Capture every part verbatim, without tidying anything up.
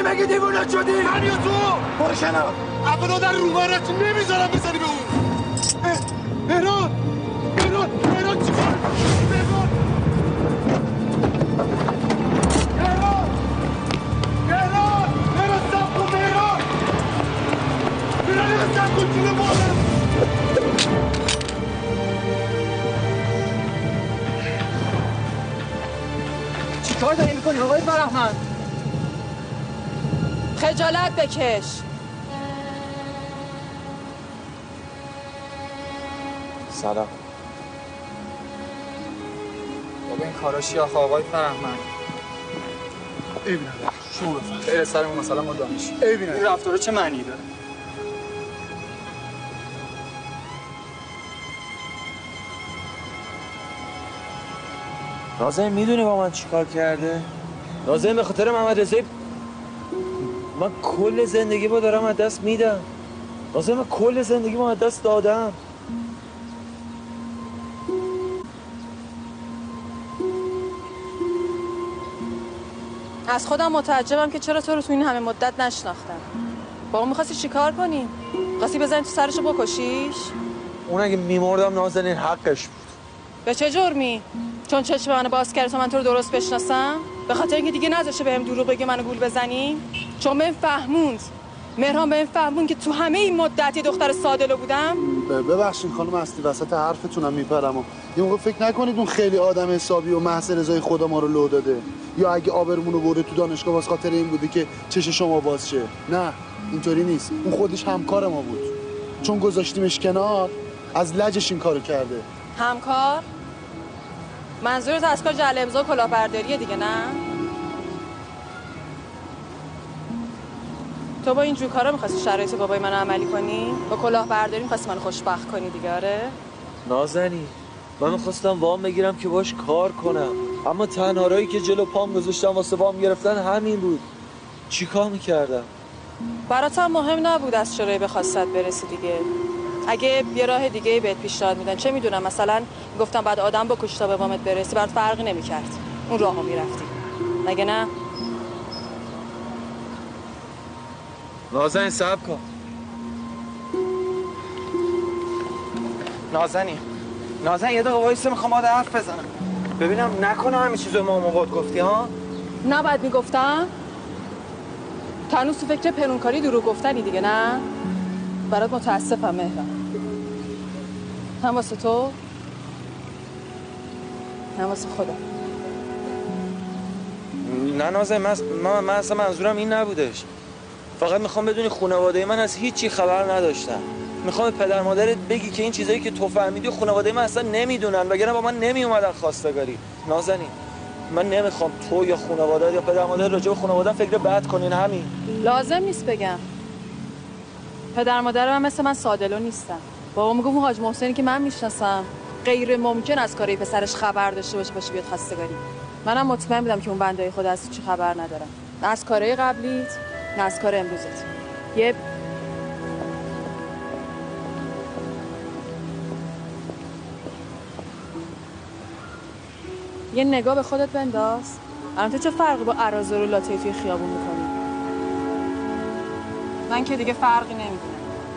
میکنی مگه دیوونه شدی؟ من یا تو؟ برو کنار. ابدا در روبرت نمیذارم بزنی به اون. مهران مهران مهران چیکار؟ مهران مهران مهران مهران صبر کن مهران مهران صبر کن جلو مادرم. چیکار داری میکنی آقای فرهمند؟ خجالت بکش. سلام. بابا این کاراشی آخه آقای فرهمند. ای بینم شما بفرم. خیلی سرمون مثلا ما دانشی. ای بینم. این رفتاره چه معنی داره؟ نازنین میدونی با من چیکار کرده؟ نازنین به خاطر محمد رضایی من کل زندگی با دارم از دست میدم. نازنین من کل زندگی با از دست دادم. از خودم متعجبم که چرا تو رو تو این همه مدت نشناختم. با اون می‌خواستی چیکار کنی؟ می‌خواستی بزنی تو سرشو بکشیش؟ اون اگه میمردم نازنین حقش بود. به چه جرمی؟ چون چشم منو باز کرد تا من تو رو درست بشناسم؟ به خاطر اینکه دیگه نذاشه بهم دروغ بگه منو گول بزنی؟ چون بهم فهموند. مهران بهم فهموند که تو همه این مدتی دختر سادلو بودم. ببخشید خانم اصلی وسط حرفتونم میپرم و یه موقع فکر نکنید اون خیلی آدم حسابی و محض رضای خدا ما رو لو داده، یا اگه آبرمون رو برده تو دانشگاه واسه خاطر این بوده که چش شما باز شه. نه اینطوری نیست. اون خودش همکار ما بود، چون گذاشتیمش کنار از لجش این کارو کرده. همکار؟ منظورت از کار جعل امضا و کلاهبرداریه دیگه نه؟ تو با این جور کارا می‌خواستی شرایط بابای منو عملی کنی؟ با کلاهبرداری می‌خواستی منو خوشبخت کنی دیگه آره؟ نازنین من میخواستم وام بگیرم که باش کار کنم، اما تنها راهی که جلو پام گذاشتم واسه وام گرفتن همین بود. چی کار میکردم؟ برات هم مهم نبود از چرایی به خواستت برسی دیگه. اگه یه راه دیگه بهت پیشنهاد میدن چه میدونم، مثلا گفتم بعد آدم بکش تا به وامت برسی، برات فرقی نمیکرد، اون راهو میرفتی مگه نه؟ نازنین صبر کن. نازنین نازنین یه دقیقه وایسه، میخوام باهات حرف بزنم ببینم نکنه همین چیزو ما مواد گفتی ها؟ نباید میگفتم؟ تنوز تو فکر پنونکاری دروغ گفتنی دیگه نه؟ برات متاسفم مهران، هم واسه تو هم واسه خودم. نه نازنین من, من, من اصلا منظورم این نبودش. فقط میخوام بدونی خانواده من از هیچی خبر نداشتن. میخوام پدر مادرت بگی که این چیزایی که تو فهمیدی خانواده من اصلا نمیدونن، وگرنه با من نمی اومدن خواستگاری. نازنین من نمیخوام تو یا خانواده یا پدر مادر راجع به خانواده فکر بد کنین. همین لازم نیست بگم. پدر مادر من مثل من سادلو نیستن. بابا میگم اون حاج محسنی که من میشناسم غیر ممکن از کاری پسرش خبر داشته باشه باشه بیاد خواستگاری. منم مطمئن بودم که اون بنده خدا از چی خبر ندارم، نه از کارهای قبلیت نه از کار امروزت. یه یه نگاه به خودت بنداز. الان تو چه فرقی با اراذل و لاته توی خیابون میکنی؟ من که دیگه فرقی نمیکنم.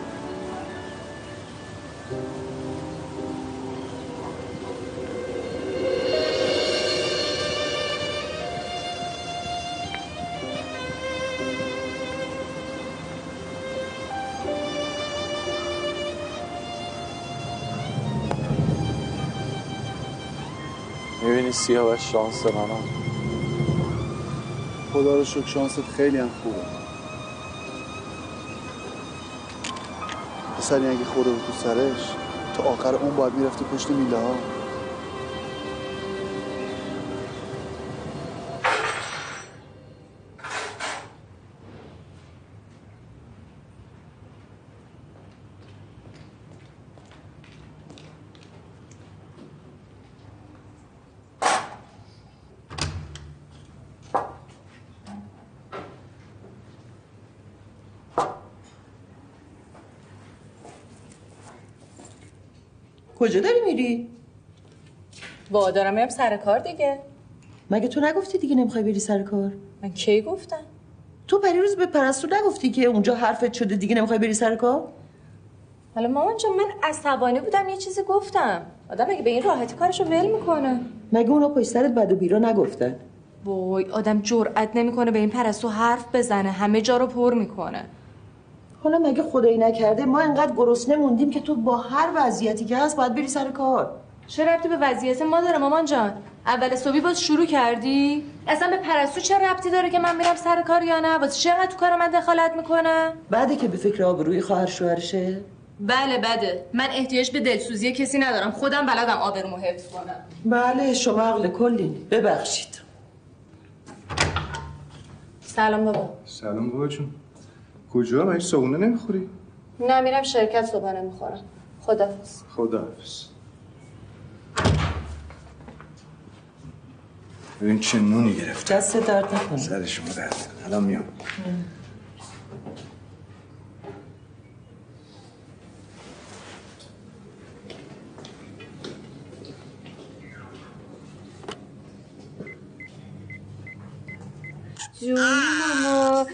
میبینی سیاوش شانس منم. خدا رو شکر شانست خیلی هم خوبه. پسری اگه خورده بود تو سرش تا آخر اون باید میرفتی پشت میله ها. کجا داری میری؟ وا دارم میرم سر کار دیگه. مگه تو نگفتی دیگه نمیخوای بری سر کار؟ من کی گفتم؟ تو پریروز به پرستو نگفتی که اونجا حرفت شده دیگه نمیخوای بری سر کار؟ حالا مامان جان من عصبانی بودم یه چیزی گفتم. آدم اگه به این راحتی کارشو ول میکنه. مگه اونا پشت سرت بد و بیرا نگفتن؟ وای آدم جرئت نمیکنه به این پرستو حرف بزنه، همه جا رو پر میکنه. حالا مگه خدایی نکرده ما انقدر گرسنه موندیم که تو با هر وضعیتی که هست باید بری سر کار. چه ربطی به وضعیت ما داره مامان جان؟ اول صبحی باز شروع کردی؟ اصلا به پرستو چه ربطی داره که من میرم سر کار یا نه؟ واسه چقدر تو کار من دخالت میکنه؟ بعده که به فکر آبروی خواهر شوهرشه؟ بله بده. من احتیاج به دلسوزی کسی ندارم. خودم بلدم آبرومو حفظ کنم. بله شما عقل کلین. ببخشید. سلام بابا. سلام بابا جون. کجا؟ مگه صبحونه نمیخوری؟ نه میرم شرکت صبحانه میخورم. خداحافظ. خداحافظ. ببین چه نونی گرفت. دست درد نکنه. سر شما درد نکنه. الان میام. جون ماما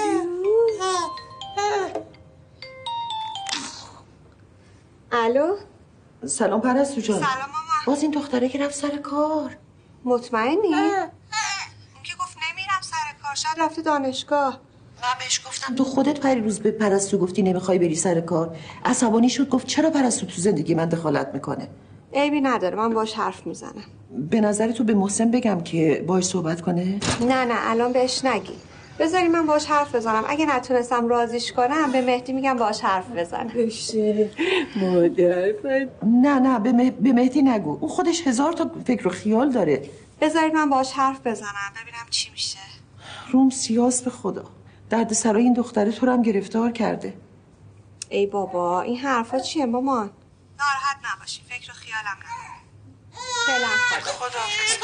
الو سلام پرستو جان. سلام ماما. باز این دختره که رفت سر کار. مطمئنی؟ اون که گفت نمیرم سر کار، شاید رفته دانشگاه. من بهش گفتم تو خودت پریروز به پرستو گفتی نمیخوای بری سر کار. عصبانی شد گفت چرا پرستو تو زندگی من دخالت میکنه. عیبی نداره من باش حرف میزنم. به نظر تو به محسن بگم که باهاش صحبت کنه؟ نه نه الان بهش نگی. بذاری من باش حرف بزنم. اگه نتونستم راضیش کنم به مهدی میگم باش حرف بزنم. بشه مادر. نه نه به, مه... به مهدی نگو. اون خودش هزار تا فکر و خیال داره. بذارید من باش حرف بزنم ببینم چی میشه. روم سیاس به خدا. درد سرای این دختره تو رو هم گرفتار کرده. ای بابا این حرفا چیه مامان؟ ناراحت نباشی فکر و خیالم نداره. فعلا خداحافظ.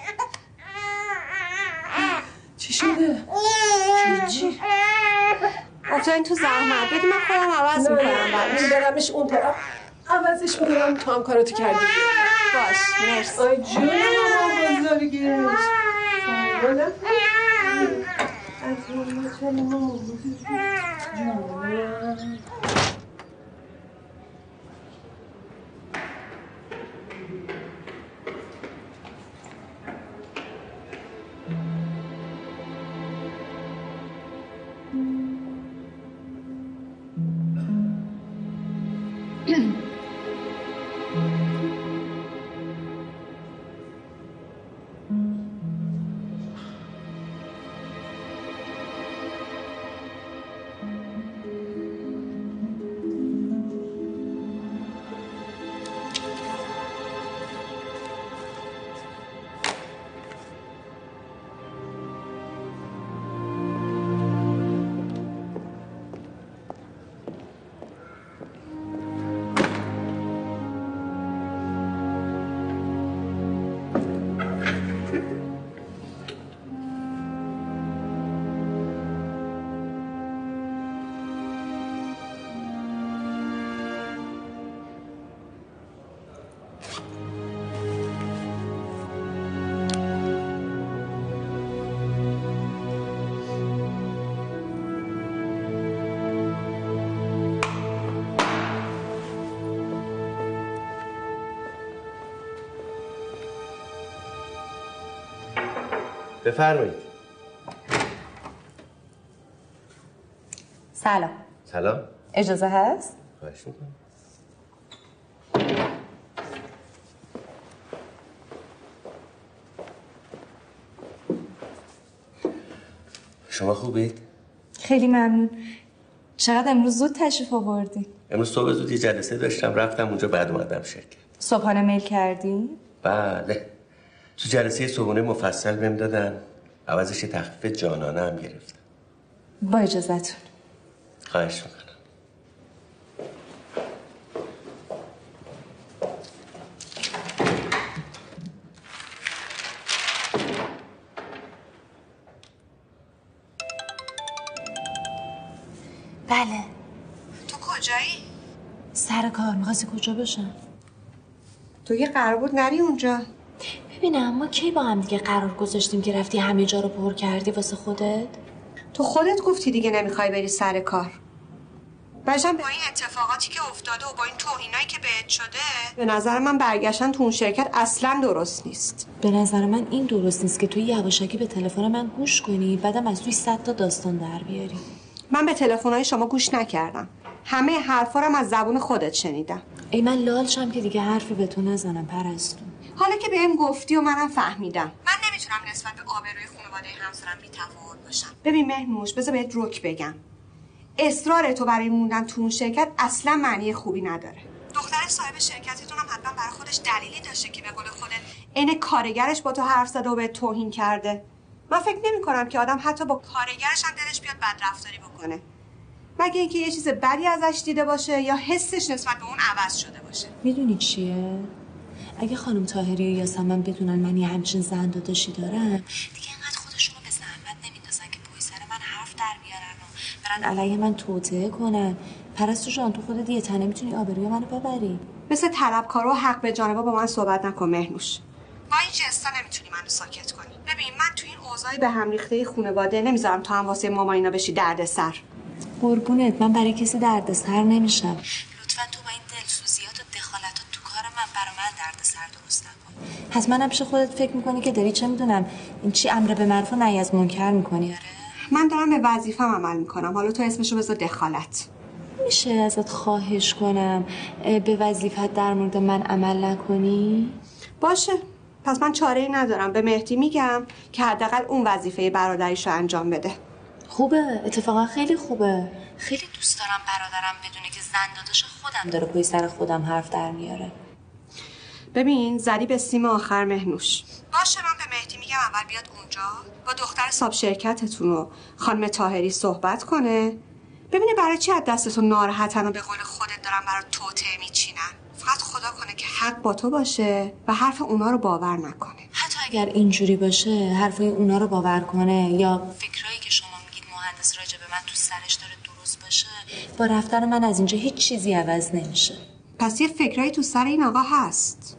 چی شده؟ چی؟ افتادین تو زحمت. بدی من خودم عوض میکنم بعدش. برمش اون طرف عوضش میکنم. تو هم کاراتو کردی. باش مرسی. آی جون ماما بزرگش. بفرمایید. سلام. سلام. اجازه هست؟ خواهش میکنم. شما خوبید؟ خیلی ممنون. چقدر امروز زود تشریف آوردی؟ امروز صبح زود یه جلسه داشتم رفتم اونجا بعد اومدم شرکت. صبحانه میل کردی؟ بله. تو جلسه صبحونه مفصل بهم دادن. عوضش تخفیف جانانه هم گرفتم. با اجازهتون. خواهش میکنم. بله. تو کجایی؟ سر کار. می‌خواستی کجا باشم؟ تو یه قرار بود نری اونجا. ببینم ما کی با هم دیگه قرار گذاشتیم که رفتی همه جا رو پر کردی واسه خودت؟ تو خودت گفتی دیگه نمیخوای بری سر کار. باشم با این اتفاقاتی که افتاده و با این توهینایی که بهت شده به نظر من برگشتن تو اون شرکت اصلا درست نیست. به نظر من این درست نیست که توی یواشکی به تلفن من گوش کنی بعدم از توی صد تا داستان در بیاری. من به تلفن‌های شما گوش نکردم. همه حرفا رو از زبون خودت شنیدم. ای من لالشم که دیگه حرفی به تو نزنم پرستو. حالا که بهم گفتی و منم فهمیدم. من نمیتونم نسبت به آبروی خانواده همسرم بی‌تفاوت باشم. ببین مهنوش، بذار بهت رک بگم. اصرار تو برای موندن تو اون شرکت اصلا معنی خوبی نداره. دختر صاحب شرکتتون هم حتما برای خودش دلیلی داشته که به قول خودت عین کارگرش با تو حرف زده و به توهین کرده. من فکر نمی‌کنم که آدم حتی با کارگرش هم دلش بیاد بدرفتاری بکنه. مگه اینکه یه چیز بدی ازش دیده باشه یا حسش نسبت به اون عوض شده باشه. میدونی چیه؟ اگه خانم طاهری و یاسمن بدونن من یه همچین زن داداشی دارم دیگه اینقدر خودشونو به زحمت نمیندازن که پای سر من حرف در بیارن و برن علیه من توطئه کنن. پرستو جان تو خودت یه تنه میتونی آبروی منو ببری. مثل طلبکارا و حق به جانبا با من صحبت نکن مهنوش. با این جستا نمیتونی منو ساکت کنی. ببین من تو این اوضاع به هم ریخته خانواده نمیذارم تو هم واسه ماما اینا بشی دردسر. قربونت من برای کسی دردسر نمیشم. لطفا تو با این دلسوزیات و دخالتات تو کار من برای من دردسر درست نکن. حتما هم پیش خودت فکر میکنی که داری چه میدونم این چی امر به معروف و نهی از منکر میکنی. آره من دارم به وظیفه‌م عمل میکنم. حالا تو اسمشو بذار دخالت. میشه ازت خواهش کنم به وظیفت در مورد من عمل نکنی؟ باشه. پس من چاره‌ای ندارم. به مهدی میگم که حداقل اون وظیفه برادریشو انجام بده. خوبه، اتفاقا خیلی خوبه. خیلی دوست دارم برادرم بدونه که زن داداش خودم داره پای سر خودم حرف در میاره. ببین زدی به سیم آخر مهنوش. باشه من به مهدی میگم اول بیاد اونجا با دختر صاحب شرکتتون و خانم طاهری صحبت کنه. ببینه برای چی از دستتون ناراحتن و به قول خودت دارن برای توطئه میچینن. فقط خدا کنه که حق با تو باشه و حرف اونا رو باور نکنه. حتی اگر اینجوری باشه حرفای اونا رو باور کنه یا فکرایی که شما میگید مهندس راجع به من تو سرش داره درست باشه با رفتن من از اینجا هیچ چیزی عوض نمیشه. پس یه فکرایی تو سر این آقا هست.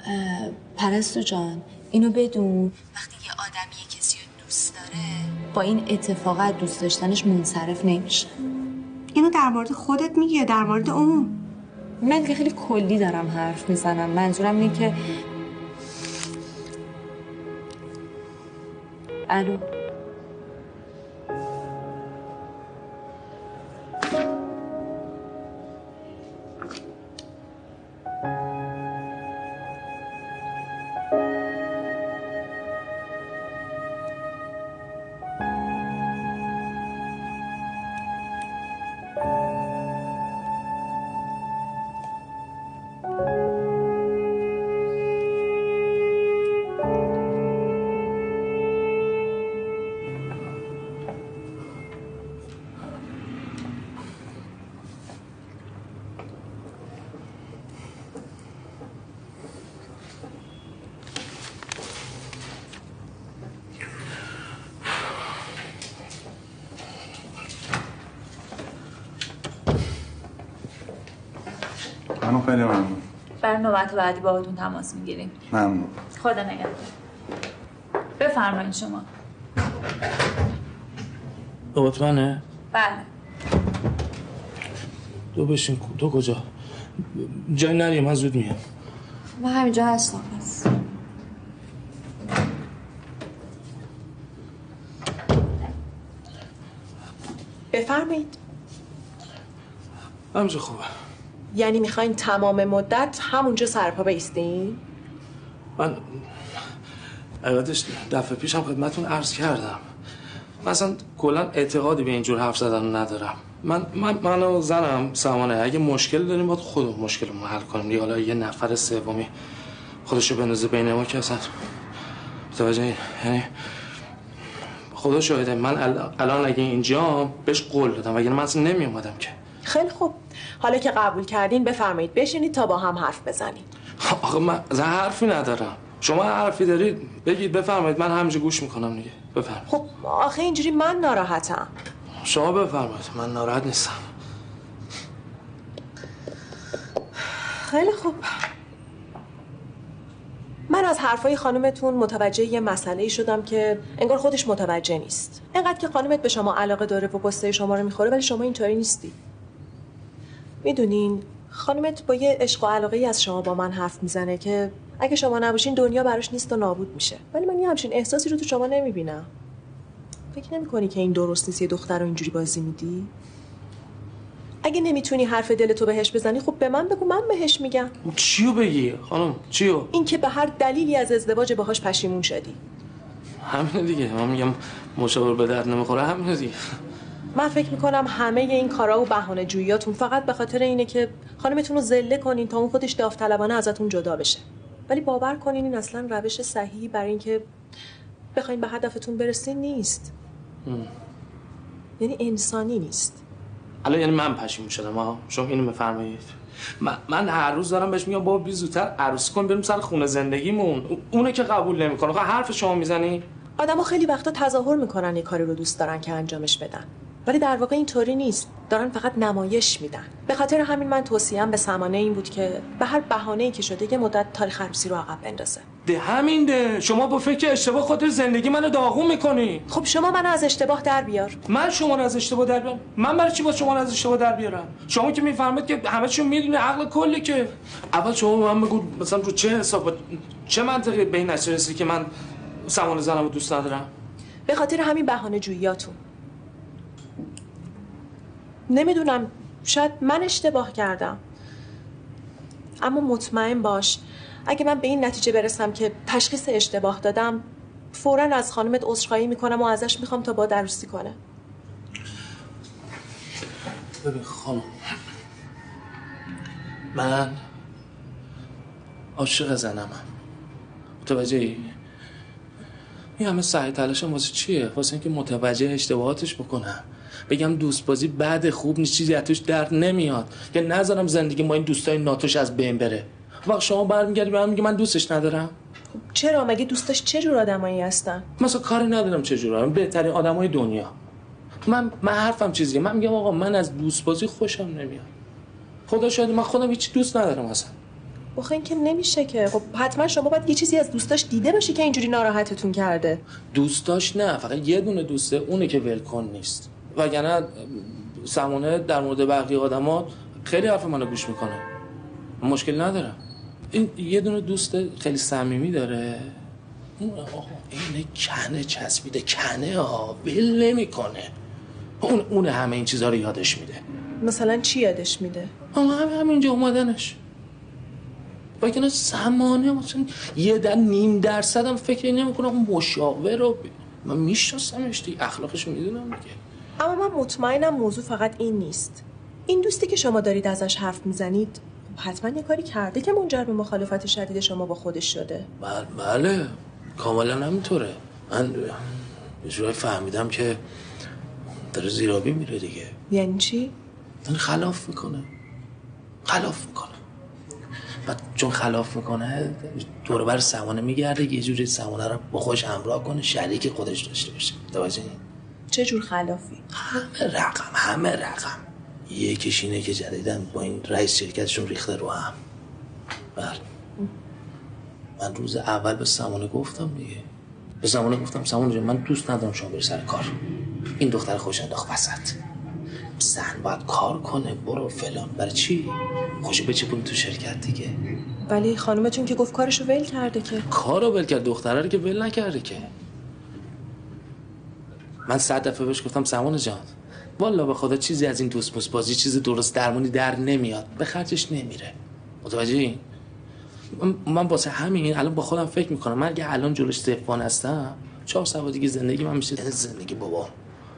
پرستو جان اینو بدون وقتی یه آدمی یه کسی رو دوست داره با این اتفاقات دوست داشتنش منصرف نمیشه. اینو در مورد خودت میگی در مورد اون؟ من که خیلی کلی دارم حرف میزنم. منظورم اینه که الو منو خیلی ممنون. برای نوبت بعدی باهاتون تماس میگیریم. ممنون. خدا نگهدار. بفرمایید شما. نوبت منه؟ بله. تو بشین. تو کجا؟ جای نریم من زود میام. من همینجا هستم بس. بفرمایید. همینجا خوبه. یعنی میخواین تمام مدت همونجا سرپا بایستین؟ من البته دفعه پیشم خدمتتون عرض کردم. مثلا کلا اعتقادی به اینجور حرف زدن ندارم. من من من و زنم سمانه اگه مشکل داریم باید خودمون مشکلمون حل کنیم. دیگه حالا یه نفر سومی خودشو بندازه بین ما که اصلا متوجه، یعنی خدا شاهده من الان اگه اینجام بهش قول دادم وگرنه من اصلا نمی اومدم که. خیلی خوب. حالا که قبول کردین بفرمایید بشینید تا با هم حرف بزنید. آخه من حرفی ندارم. شما حرفی دارید بگید بفرمایید من همینجا گوش میکنم دیگه. بفرمایید. خب آخه اینجوری من ناراحتم. شما بفرمایید من ناراحت نیستم. خیلی خوب. من از حرفای خانومتون متوجه یه مسئله‌ای شدم که انگار خودش متوجه نیست. اینقدر که خانومت به شما علاقه داره و قصه شما رو میخوره، ولی شما اینطوری نیستی. میدونین خانومت با یه عشق و علاقه‌ای از شما با من حرف میزنه که اگه شما نباشین دنیا براش نیست و نابود میشه. ولی من یه همچین احساسی رو تو شما نمیبینم. فکر نمی‌کنی که این درست نیست یه دختر رو اینجوری بازی میدی؟ اگه نمیتونی حرف دلتو بهش بزنی خب به من بگو، من بهش میگم. چیو بگی خانم؟ چیو؟ این که به هر دلیلی از ازدواج باهاش پشیمون شدی. همین دیگه. من میگم مشاور به درد نمیخوره، همین دیگه. من فکر میکنم همه این کارا و بهانه جوییاتون فقط به خاطر اینه که خانمتون رو ذله کنین تا اون خودش داوطلبانه ازتون جدا بشه. ولی باور کنین این اصلا روش صحیحی برای اینکه بخواین به هدفتون برسین نیست. ام. یعنی انسانی نیست. الان یعنی من پشیمون شدم ها؟ شما اینو بفرمایید. من, من هر روز دارم بهش میگم بابا بی زودتر عروسی کن بریم سر خونه زندگیمون. اونه که قبول نمیکنه. خب حرف شما میزنی؟ آدما خیلی وقتا تظاهر میکنن یه کاری رو دوست دارن که انجامش بدن. ولی در واقع اینطوری نیست. دارن فقط نمایش میدن. به خاطر همین من توصیه‌ام به سمانه این بود که به هر بهانه‌ای که شده یه مدت تاریخ عروسی رو عقب بندازه. ده همین ده. شما با فکر اشتباه خاطر زندگی منو داغون میکنی. خب شما منو از اشتباه در بیار. من شما رو از اشتباه در بیارم؟ من برای چی با شما رو از اشتباه در بیارم؟ شما که میفهمید که همه چیو میدونی، عقل کلی که. اول شما به من بگو مثلا رو چه حساب چه منطقی به این نتیجه رسیدی که من سمانه زنمو دوست ندارم؟ به خاطر همین بهانه جوییاتون. نمیدونم، شاید من اشتباه کردم، اما مطمئن باش اگه من به این نتیجه برسم که تشخیص اشتباه دادم فوراً از خانمت عذرخواهی میکنم و ازش میخوام تا با عروسی کنه. ببین خانم، من عاشق زنمم، متوجهی؟ این همه سعی تلاشم واسه چیه؟ واسه اینکه متوجه اشتباهاتش بکنم، بگم دوست بازی بعد خوب نیست، چیزی ازش در نمیاد، که نذارم زندگی با این دوستای ناتوش از بین بره. وقت شما برمیگردی به من میگی من دوستش ندارم. چرا؟ مگه دوستاش چه جور آدمایی هستن؟ مثلا کاری ندارم چه جور آدم، بهترین آدمای دنیا. من من حرفم چیزیه، من میگم آقا من از دوست بازی خوشم نمیاد. خدا شاید من خودم هیچ دوست ندارم اصلا. آخه این که نمیشه که. خب حتما شما باید یه چیزی از دوستاش دیده باشی که اینجوری ناراحتتون کرده. دوستاش نه، فقط یه دونه دوسته، اونه که ولکن نیست. وگرنه سمونه در مورد بقیه آدما خیلی حرف منو گوش میکنه، مشکل ندارم. این یه دونه دوست خیلی صمیمی داره، اون آقا این کنه چسبیده، کنه ها ول نمیکنه. اون اون همه این چیزا رو یادش میده. مثلا چی یادش میده؟ اما هم همینجا اومدنش. وگرنه سمانه مثلا یه در نیم درصد هم فکر نمیکنه اون مشاور رو ب... من میشناسمش دیگه، اخلاقش میدونم دیگه. اما من مطمئنم موضوع فقط این نیست. این دوستی که شما دارید ازش حرف میزنید حتما یه کاری کرده که منجر به مخالفت شدید شما با خودش شده. بله بله کاملا همینطوره. من یه جورایی فهمیدم که داره زیرابی میره دیگه. یعنی چی؟ یعنی خلاف میکنه خلاف میکنه بعد چون خلاف میکنه دور بر سمانه میگرده، یه جوری سمانه رو با خودش همراه کنه، شریک خودش داشته باشه. متوجهی؟ چه جور خلافی؟ همه رقم همه رقم. یکیش اینه که جدیدن با این رئیس شرکتشون ریخته رو هم. بله من روز اول به سمانه گفتم دیگه، به سمانه گفتم سمانه جان من دوست ندارم شما بری سر کار، این دختر خوش انداخت وسط، زن باید کار کنه، برو فلان. برای چی؟ خوشو بچپونی تو شرکت دیگه. ولی خانومتون که گفت کارشو ول کرده که. کارو ول کرد، دختره رو که ول نکرده که. من صد دفعه بهش گفتم سمانه جان والا به خدا چیزی از این دوست موس بازی چیز درست درمونی در نمیاد، به خرجش نمیره. متوجهی؟ من, من واسه همین الان با خودم فکر میکنم من اگه الان جلوش زفان هستم چهار سوا دیگه زندگی من میشه زندگی بابا.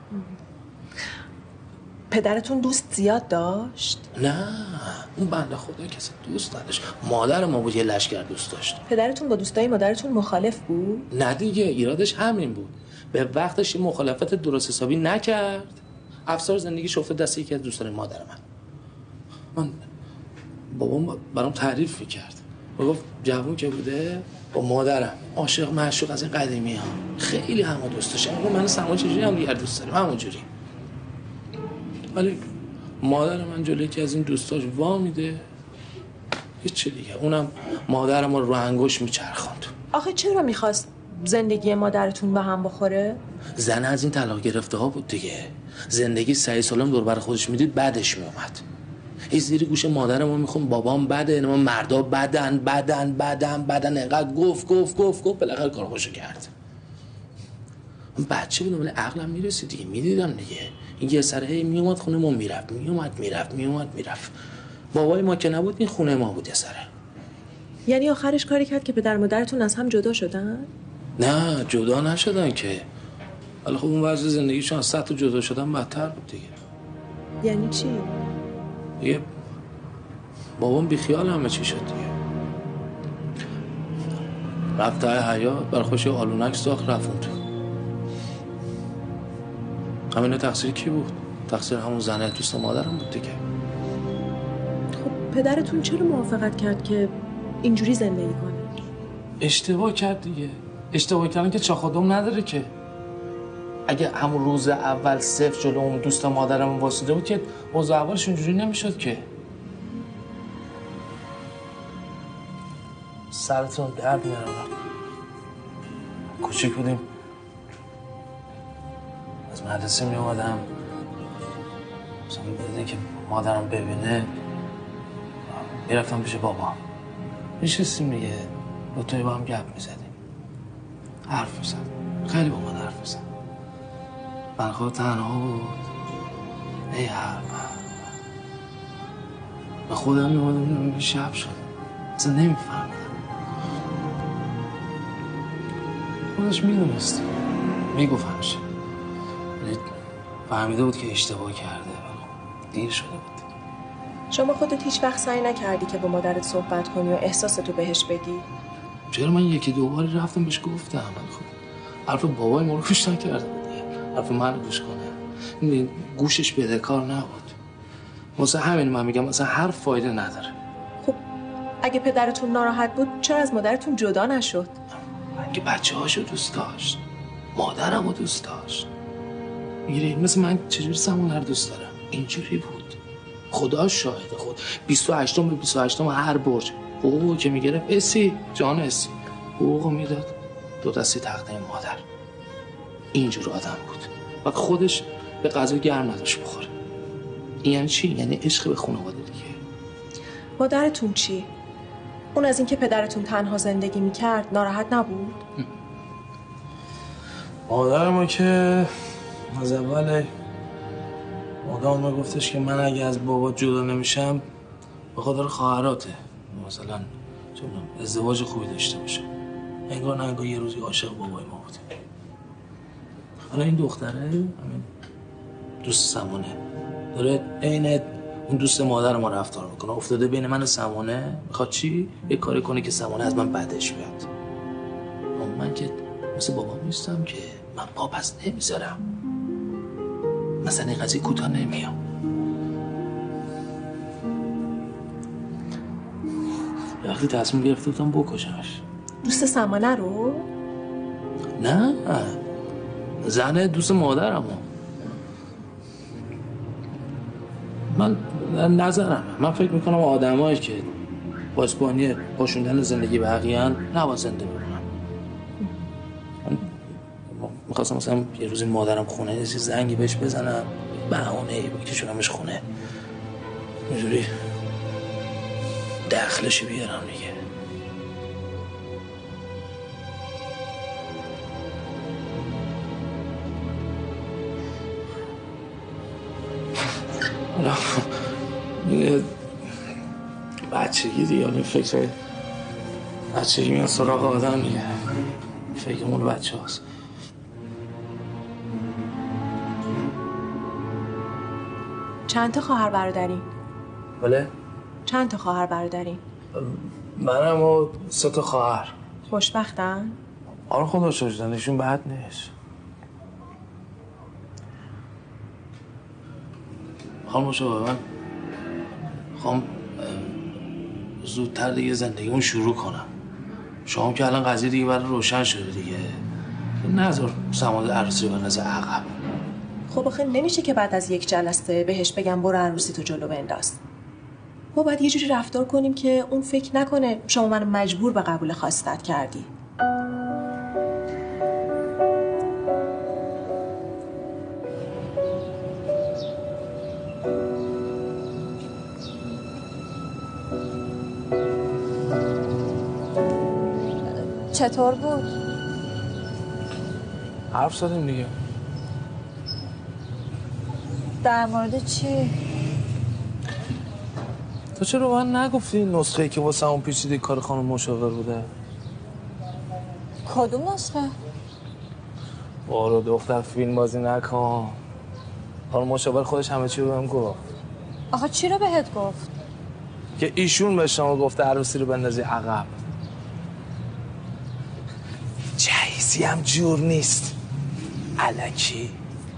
پدرتون دوست زیاد داشت؟ نه اون بنده خدا کسی دوست نداشت، مادر ما بود یه لشکر دوست داشت. پدرتون با دوستای مادرتون مخالف بود؟ نه دیگه ایرادش همین بود، به وقتش این مخالفت درست حسابی نکرد، افسار زندگیش افتاد دست یکی از دوستان مادر من. من بابام برام تعریف میکرد، میگفت جوون که بوده با مادرم عاشق معشوق از این قدیمی ها خیلی همه دوست داشتم. من سما چجوری هم دیگر دوست داریم همونجوری. ولی مادر من جلوی یکی از این دوستاش وا میده هیچ دیگه، اونم مادرم رو رو انگوش میچرخاند. آخه چرا میخواست زندگی مادرتون به هم بخوره؟ زن از این طلاق گرفته ها بود دیگه. زندگی سعی سالم دور بر خودش میدید بعدش میومد. این زیر گوش مادرمون میخون بابام بده، ما مردا بدن بدن بدن بدن انقدر گفت گفت گفت گفت بالاخره کار خوشو کرد. من بچه بودم ولی عقلم میرسید دیگه، میدیدم دیگه. این یه سر هی میومد خونه ما میرفت میومد میرفت میومد میرفت. بابای ما که نبود این خونه ما بود یه سره. یعنی آخرش کاری کرد که پدر مادرتون از هم جدا شدن؟ نه جدا نشدن که. ولی خب اون وضع زندگیشون از صد تا جدا شدن بدتر بود دیگه. یعنی چی؟ دیگه بابام بیخیال همه چی شد دیگه. رفت ته حیاط برای خوش یه آلونک ساخت رفت اون تو. همینه تقصیر کی بود؟ تقصیر همون زنه دوست مادرم بود دیگه. خب پدرتون چرا موافقت کرد که اینجوری زندگی کنه؟ اشتباه کرد دیگه. اشتباه کردن که چاخادم نداره که. اگه همون روز اول صفر جلو اون دوست مادرم واسطه بود که اوضاع اولش اونجوری نمیشد که. سرتون درد میارم. کوچیک بودیم از مدرسه می اومدم مثلا بده که مادرم ببینه میرفتم پیش بابا میشستیم دیگه با توی با هم گپ میزدیم حرف میزد خیلی با من حرف میزد من خود تنها بود ای حرف به خودم میمادم شب شد اصلا نمیفهمیدم خودش میدونست میگفت همیشه فهمیده بود که اشتباه کرده دیر شده بود. شما خودت هیچ وقت سعی نکردی که با مادرت صحبت کنی و احساستو بهش بگی؟ چرا من یکی دو باری رفتم بهش گفتم من خب حرف بابای ما رو گوش نکرده بود حرف من رو گوش کنه گوشش بدهکار نبود واسه همین من میگم مثلا حرف فایده نداره. خب اگه پدرتون ناراحت بود چرا از مادرتون جدا نشد؟ اگه بچه هاشو دوست داشت مادرم رو دوست داشت میگیری مثل من چجوری سمونه رو دوست دارم اینجوری بود خدا شاهده خود بیست و هشتم به بیست و هشتم هر برج حقوقو که میگرفت اسی جان اسی حقوقو میداد دو دستی تقدیم مادر اینجور آدم بود و خودش به غذا گرم نداشت بخوره. این یعنی چی؟ یعنی عشق به خانواده دیگه. مادرتون چی؟ اون از اینکه پدرتون تنها زندگی میکرد ناراحت نبود؟ مادر ما که از اول مادام میگفتش که من اگه از بابا جدا نمیشم به خاطر خواهراته مثلا چون ازدواج خوبی داشته باشم انگار نه انگار یه روزی عاشق بابای ما بوده. حالا این دختره همین دوست سمونه داره عین اون دوست مادر ما رفتار میکنه افتاده بین من و سمونه میخواد چی؟ یه کاری کنه که سمونه از من بدش بیاد. من که مثل بابا نیستم که من پا پس نمیذارم مثلا این قضیه کوتاه نمیام. وقتی تصمیم گرفته بودم بکشمش. دوست سمانه رو؟ نه زن دوست مادرمو. من نظرم من فکر میکنم آدمایی که پاسبانی پاشوندن زندگی بقیه‌ان نباید زنده بمونن. من میخواستم مثلا یه روزی مادرم خونه یه زنگی بهش بزنم بهونه بکشونمش خونه اینجوری دخلشو بیارم دیگه. حالا بچگی دیگه این فکر بچگی میان سراغ آدم دیگه فکرمون بچه هست. چند تا خواهر برادرین؟ بله؟ چند تا خواهر برادرین؟ منم و سه تا خواهر. خوشبختن؟ آره خدا شکر بد نیست. خانم مشابه من خواهم زودتر دیگه زندگیمون شروع کنم. شما که الان قضیه دیگه برای روشن شده دیگه نذار سماد عروسی رو بندازه عقب. خب آخه نمیشه که بعد از یک جلسه بهش بگم برو عروسی تو جلو بنداز. ما باید یه جوری رفتار کنیم که اون فکر نکنه شما منو مجبور به قبول خواستت کردی. چطور بود؟ حرف زدیم دیگه. در مورد چی؟ تو چرا من نگفتی نسخه‌ای که واسه اون پیچیده کار خانم مشاور بوده؟ کدوم نسخه؟ بارو دختر فیلم بازی نکن. خانم مشاور خودش همه چی رو بهم گفت. آخه چی رو بهت گفت؟ که ایشون به شما گفته عروسی رو بندازی عقب. جهیزی هم جور نیست. الکی.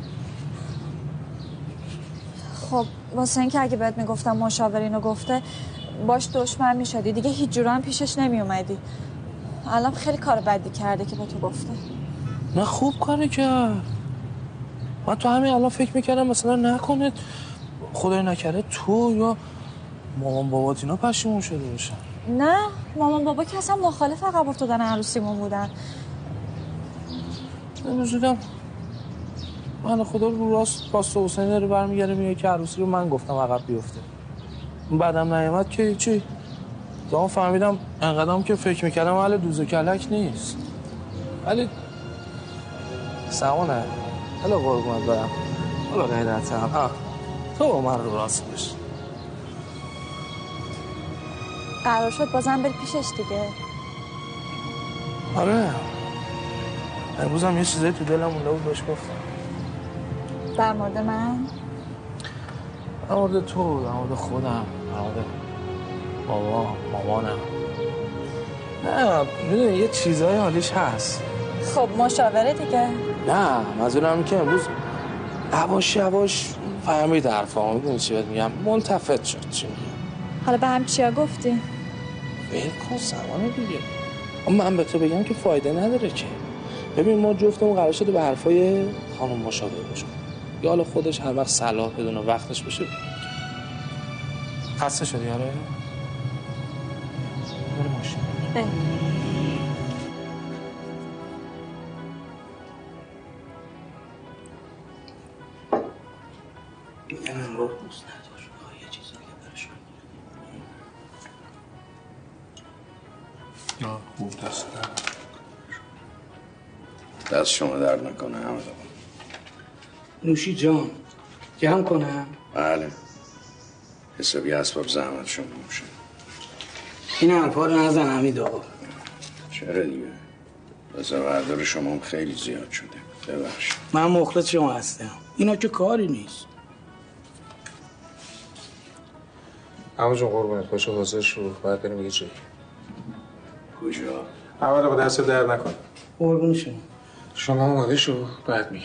خب واسه اینکه اگه بهت میگفتم مشاور اینو گفته باش دشمن میشدی دیگه هیچ جور هم پیشش نمیومدی. الان خیلی کار بدی کرده که به تو گفته. نه خوب کاری کرد. من تو همین الان فکر میکردم مثلا نکنه خدای نکرده تو یا مامان بابات اینا پشیمون شده باشن. نه مامان بابا که اصلا مخالف عقب افتادن عروسیمون بودن. نمی‌دونم من خدا رو راست پاست حسین داره برمیگره میگه که عروسی رو من گفتم عقب بیفته. بعدم نیامد که چی؟ تا فهمیدم انقدرم که فکر میکردم اهل دوز و کلک نیست. ولی سمانه حالا قربونت برم. حالا غیرتم. آه تو با من رو راست بش. قرار شد بازم بری پیشش دیگه. آره امروز هم یه چیزایی تو دلم مونده بود باش گفتم. در مورد من؟ در مورد تو، در مورد خودم، در مورد بابا، مامانم. نه میدونی یه چیزای حالیش هست. خب مشاوره دیگه. نه منظورم که امروز یواش یواش فهمید حرفامو. میدونی چی بهت میگم؟ ملتفت شد. چی میگم؟ حالا به هم چیا گفتی؟ ول کن سمانه دیگه. اما من به تو بگم که فایده نداره که. ببین ما جفتمون قرار شده به حرفای خانم مشاور باشیم. یا حالا خودش هر وقت صلاح بدونه وقتش بشه. خسته شدی آره؟ برو ماشین. اه. من رو دوست نداشت. یه چیزی که برش نه خوب دست نه دست شما درد نکنه همه دارم. نوشی جان گرم کنم؟ بله حسابی اسباب زحمت شما میشه. این حرفا رو نزن حمید آقا. چرا دیگه؟ بزا بردار شما هم خیلی زیاد شده. ببخشید. من مخلص شما هستم. اینا که کاری نیست. اما جون قربونت باشه حاضر شو باید بریم یه جایی. کجا؟ اول با دست درد نکن. قربون شما. شما آماده شو بعد میگم.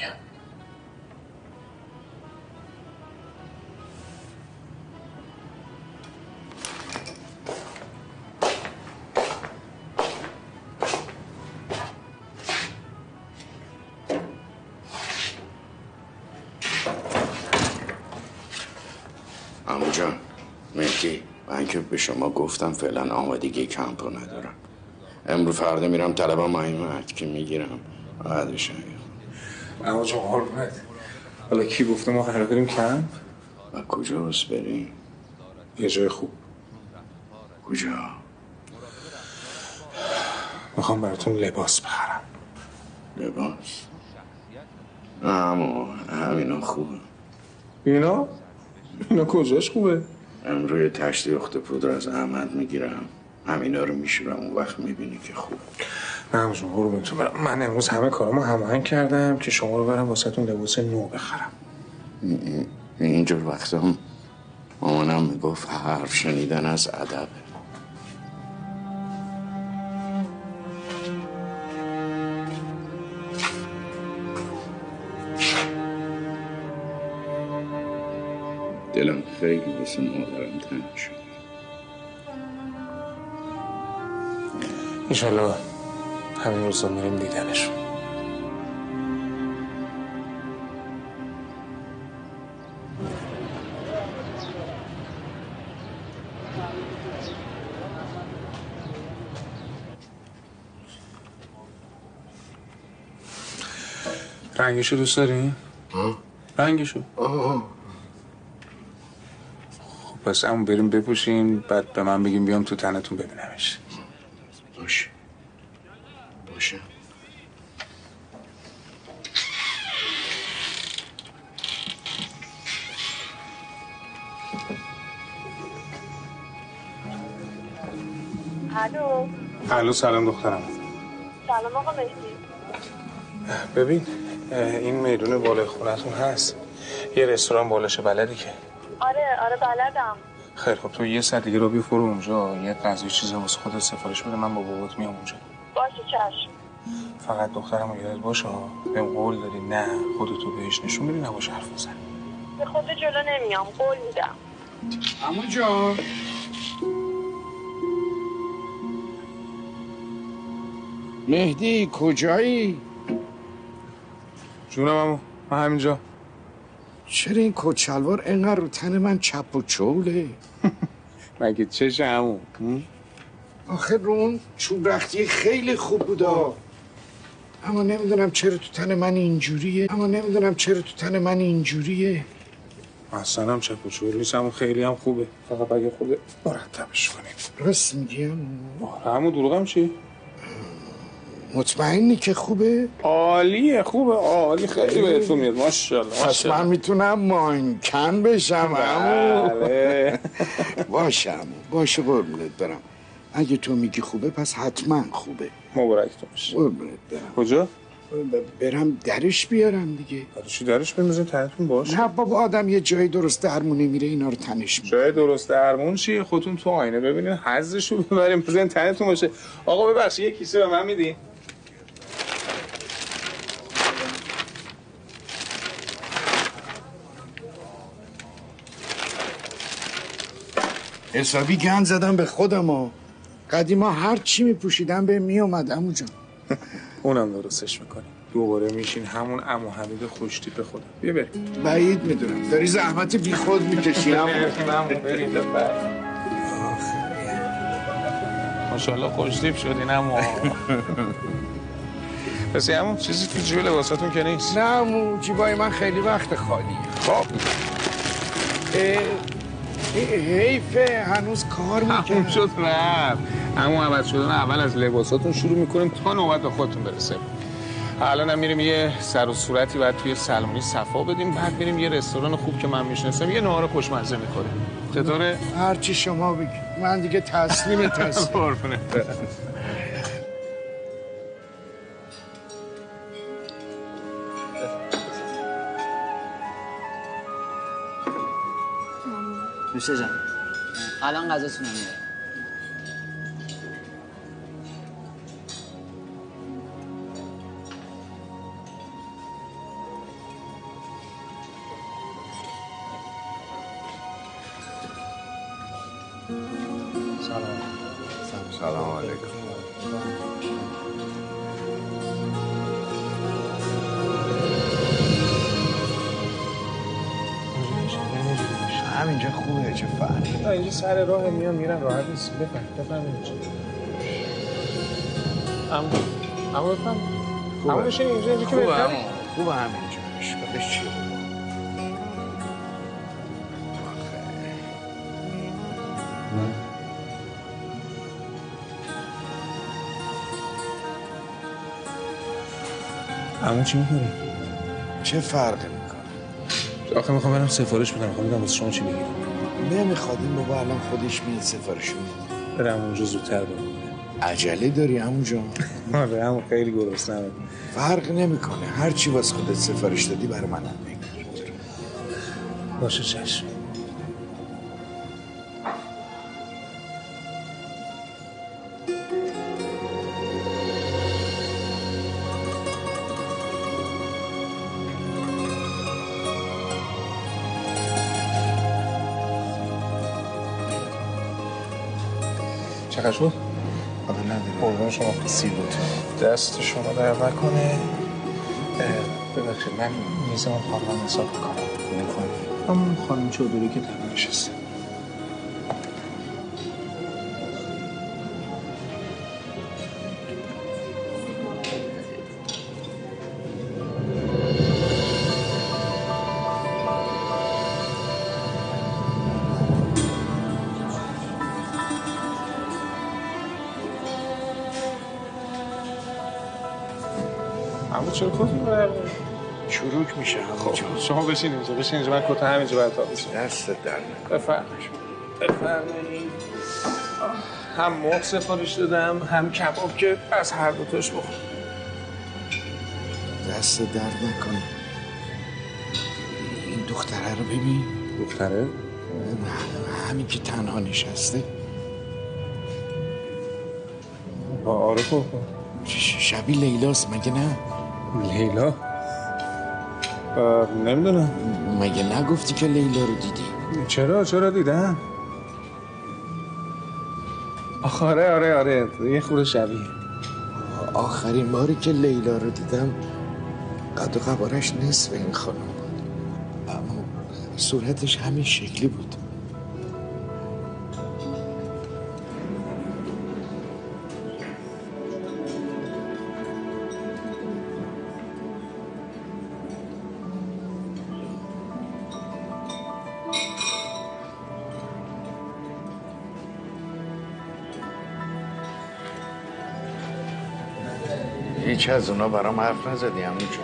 عمو جان مهدی من که به شما گفتم فعلا آمادگی کمپو ندارم. امروز فردا میرم طلبم مهمت که میگیرم بعدش عمو جان قربونت. حالا کی گفته ما قرار بریم کمپ؟ و کجاست بریم؟ یه جای خوب. کجا؟ میخوام براتون لباس بخرم. لباس؟ نه عمو همینا خوبه. اینا؟ اینا کجاش خوبه؟ امروی تشتی اخت پودر از احمد میگیرم همینا رو میشورم اون وقت میبینی که خوب. نه عمو جون قربونتون برم. من امروز همه کارامو هماهنگ کردم که شما رو برم واسهتون لباس نو بخرم. اینجور وقتا هم مامانم میگفت حرف شنیدن از ادبه. دلم خیلی واسه مادرم تنگ شد. انشالله همین روزا میریم دیدنشون. رنگشو دوست داری؟ ها؟ رنگشو؟ آه. خب پس همون بریم بپوشیم بعد به من بگیم بیام تو تنتون ببینمش. باشه باشه. الو. الو سلام دخترم. سلام آقا مهدی. ببین این میدون بالای خونتون هست، یه رستوران بالاشه، بلدی که؟ آره آره بلدم. خیلی خب تو یه ساعت دیگه رو بیفرو اونجا، یه غذای چیزی واسه خودت سفارش بده، من با بابات میام اونجا. باشه چشم. فقط دخترمو یادت باشه بهم قول دادی نه خودتو بهش نشون بدی نباشه حرف بزنی. به خود جلو نمیام، قول میدم. عمو جان مهدی کجایی؟ جونم عمو، من همینجا. چرا این کت شلوار اینقدر رو تن من چپ و چوله؟ مگه چشه عمو؟ آخه رو اون چوب رختی خیلی خوب بودا، اما نمیدونم چرا تو تن من اینجوریه اما نمیدونم چرا تو تن من اینجوریه. اصلا هم چپ و چول نیست عمو، خیلی هم خوبه، فقط اگه خود مرتبش کنیم. راست میگم؟ آره عمو، دروغم چی؟ مطمئنی که خوبه؟ عالیه، خوبه، عالی، خیلی بهتون میاد. ماشاءالله پس من میتونم مانکن بشم عمو. بله. باشه عمو، باشه قربونت برم. اگه تو میگی خوبه پس حتما خوبه. مبارکتون باشه. قربونت برم. کجا؟ برم درش بیارم دیگه. چی درش بمیزین تنتون باشه؟ نه بابا، آدم یه جای درست درمونی میره اینا رو تنش میره. جای درست درمون چیه؟ خودتون تو آینه ببینین حظشو ببریم بزنین تنتون باشه. آقا ببخشید یه کیسه به من میدین؟ حسابی گند زدم به خودم ها. قدیما هر چی میپوشیدم به میومد عمو جان. اونم درستش میکنی. دوباره میشین همون عمو حمید خوشتیپ خودم. بیا بریم. بعید میدونم داری زحمت بی خود میکشی عمو. بریم ببر. ماشاءالله خوشتیپ شدین عمو. پس عمو چیزی تو جیب لباساتون که نیست؟ نه عمو، جیبای من خیلی وقت خالیه. خب حیفه هنوز کار میکنم. همون شد رفت. همون عوض شدن اول از لباساتون شروع میکنیم تا نوبت به خودتون برسه. الان هم میریم یه سر و صورتی بعد توی سلمونی صفا بدیم، بعد میریم یه رستوران خوب که من میشناسم یه نهار خوشمزه میکنیم. چطوره؟ هرچی شما بگی، من دیگه تسلیم تسلیم. قربونت. نوشه جان الان غذاتون رو میاره. سلام. سلام علیکم. همینجا خوبه، چه فرقی؟ نه اینجا سر راه میان میرن راحت نیست. بفهم بفهم اینجا. عمو عمو بفهم. عمو بشین اینجا اینجا که خوبه بهتره. عمو. خوبه همینجا. اشکالش چیه؟ عمو چی می‌کنی؟ چه فرقی میکنه؟ آخه میخوام برم سفارش بدم، میخوام بگم واسه شما چی بگیرم. نمیخواد، این بابا الان خودش میاد سفارش میده. برم اونجا زودتر برم. عجله داری عمو جان؟ آره عمو خیلی گرسنه‌ام. فرق نمیکنه، هر چی واسه خودت سفارش دادی برای منم بگیر. باشه چشم. چقدر شد؟ آره نداره. قربان شما سی بود. دست شما در نکنه. ببخشید من میزم خانم حساب کنم. همون خانم چودری که در نشسته. همون چرا کتی برای چروک میشه همون جان. شما بشین اینجا بشین اینجا من کت همینجا باید تا بشین. دست در بفرمایید بفرمایید. هم مرغ سفارش دادم هم کباب که از هر دوتاش بخور. دست درد نکنه. این دختره رو ببین. دختره؟ همین که تنها نشسته. آره خب شبیه لیلاست مگه نه؟ لیلا؟ نمیدونم. مگه نگفتی که لیلا رو دیدی؟ چرا چرا دیدم؟ آره آره آره یه خورده شبیه. آخرین باری که لیلا رو دیدم قد و قوارش نصف این خانم بود، اما صورتش همین شکلی بود. هیچ از اونا برام حرف نزدی عمو جون.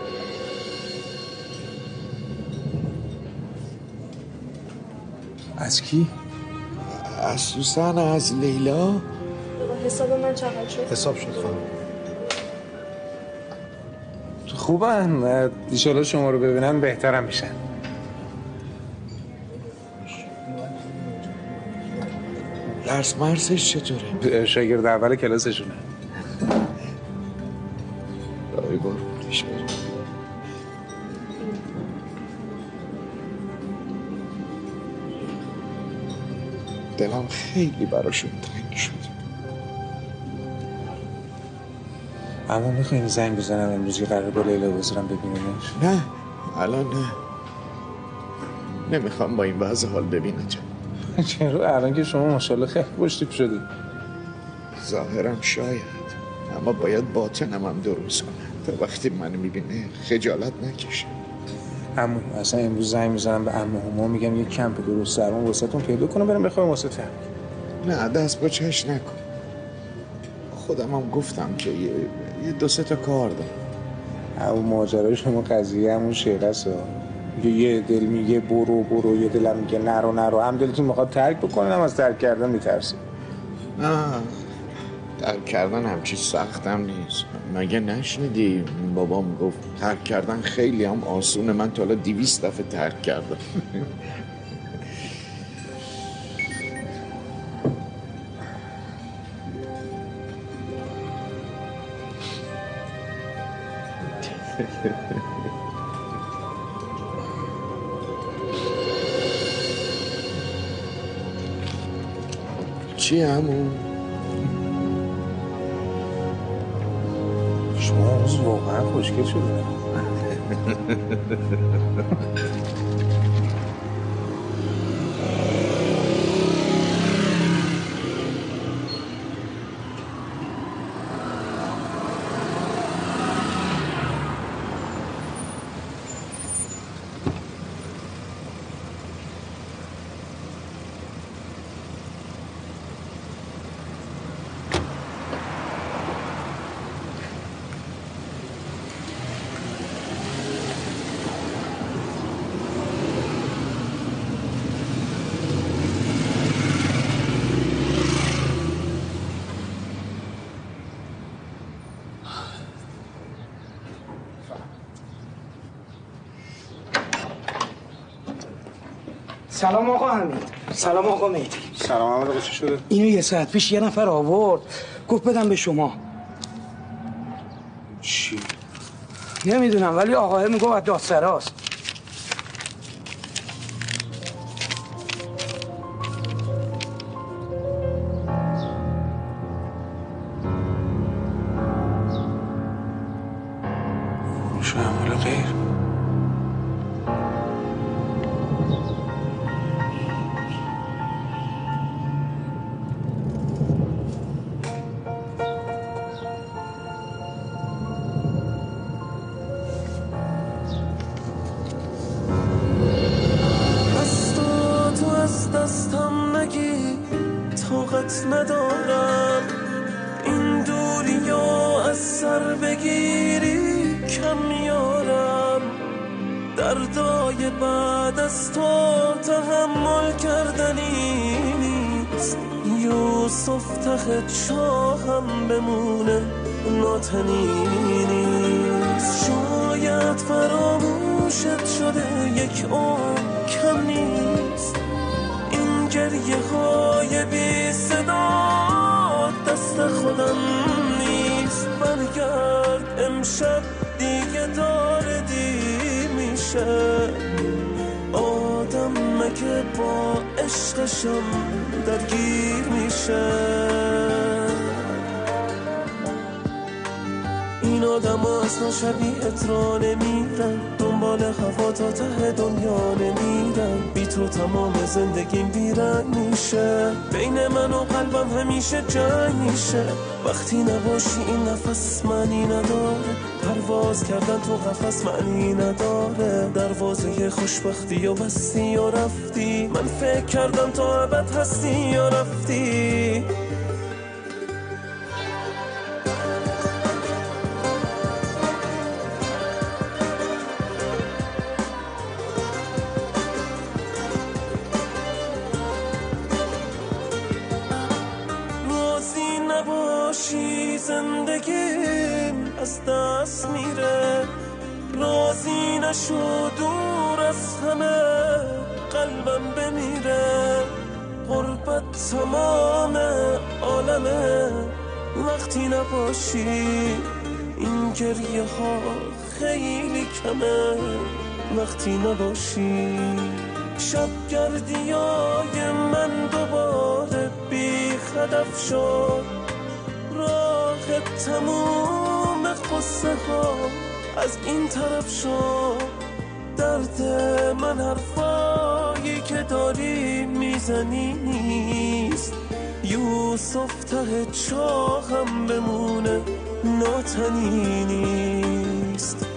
از کی؟ از سوسن، از لیلا. حساب من چقدر شد؟ حساب شد خانم. خوبن ایشالا شما رو ببینم بهترم میشن. درس مرسش چطوره؟ شاگرد اول کلاسشونه. دایی قربونش برم. دلم خیلی براشون تنگ شد. اما میخواییم زنگ بزنم امروز که قرار با لیلا بذارم ببینیمش؟ نه الان نه، نمیخوام با این وضع حال ببینم. چرا؟ الان که شما ماشاءالله خیلی پشتیپ شدی. ظاهرم شاید، اما باید باطنم هم درست کنم تا وقتی منو میبینه خجالت نکشه. عمو اصلا امروز زنگ میزنم به عمو هما میگم یه کمپ درست درمون واسهتون پیدا کنم برم بخوام واسه تر. نه دست با چش نکن. خودم هم گفتم که یه, یه دو سه تا کار دارم. اون ماجرای شما قضیه همون شعر است. یه دل میگه برو برو، یه دلم میگه نرو نرو. هم دلتون میخواد ترک بکنن هم از ترک کردن میترسه. نه ترک کردن همچی سختم نیست. مگه نشنیدی بابام گفت ترک کردن خیلی هم آسونه. من تا حالا دویست دفعه ترک کردم. چی همون؟ شما امروز واقعا خوشگل شده. سلام آقا حمید. سلام آقا مهدی. سلام آقا چی شده؟ اینو یه ساعت پیش یه نفر آورد گفت بدم به شما. چی؟ نمیدونم ولی آقا میگفت از دادسراست. فروش اموال غیر. دستم نگیر طاقت ندارم این دوری یا از سر بگیری. کم میارم، دردای بعد از تو تحمل کردنی نیست. یوسف ته چاهم بمونه ناتنی نیست. شاید فراموشت شده یک عمر کم نیست. این گریه های بی صدا دست خودم نیست. برگرد امشب دیگه داره دی میشه. آدم مگه با عشقشم درگیر میشه. این آدم ها اصلا شبیهت را نمیرن، دنبال هوا تا ته دنیا نمیرن. بی تو تمام زندگیم بیرنگ میشه. بین من و قلبم همیشه جنگ میشه. وقتی نباشی این نفس معنی نداره. پرواز کردن تو قفس معنی نداره. دروازه خوشبختی و بستی و رفتی. من فکر کردم تا ابد هستی یا رفتی. زندگیم از دست میره. راضی نشو دور از همه قلبم بمیره. غربت تمام عالمه وقتی نباشی. این گریه ها خیلی کمه وقتی نباشی. شب گردی های من دوباره بی هدف شد. راه تموم قصه ها از این طرف شد. درد من حرفایی که داری میزنی نیست. یوسف ته چاهم بمونه ناتنی نیست.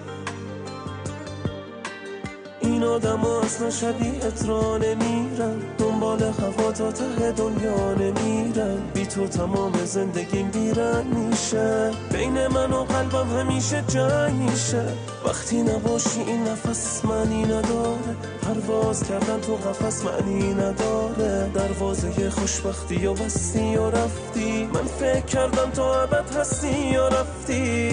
این آدم ها اصلا شبیهت را نمیرن، دنبال هوا تا ته دنیا نمیرن. بی تو تمام زندگیم بیرنگ میشه. بین من و قلبم همیشه جنگ میشه. وقتی نباشی این نفس معنی نداره. پرواز کردن تو قفس معنی نداره. دروازه خوشبختی و بستی و رفتی. من فکر کردم تا ابد هستی یا رفتی.